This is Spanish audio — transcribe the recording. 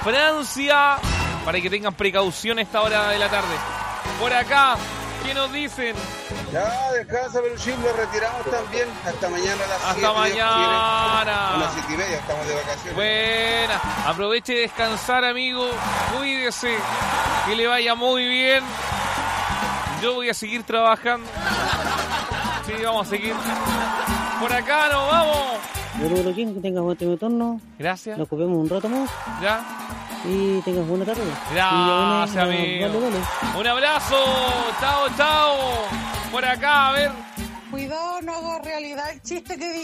Francia, para que tengan precaución a esta hora de la tarde. Por acá, ¿qué nos dicen? Ya, descansa, Peluchín, lo retiramos también. Hasta mañana a las 7. Hasta mañana. A las 7:30, estamos de vacaciones. Buena, aproveche de descansar, amigo. Cuídese, que le vaya muy bien. Yo voy a seguir trabajando. Sí, vamos a seguir. Por acá nos vamos. Bueno, Peluchín, que tengas buen turno. Gracias. Nos ocupemos un rato más Ya. y tengas buena tarde. Gracias, amigo. Vale. Un abrazo. Chao, chao. Por acá, a ver. Cuidado, no hago realidad el chiste que dije.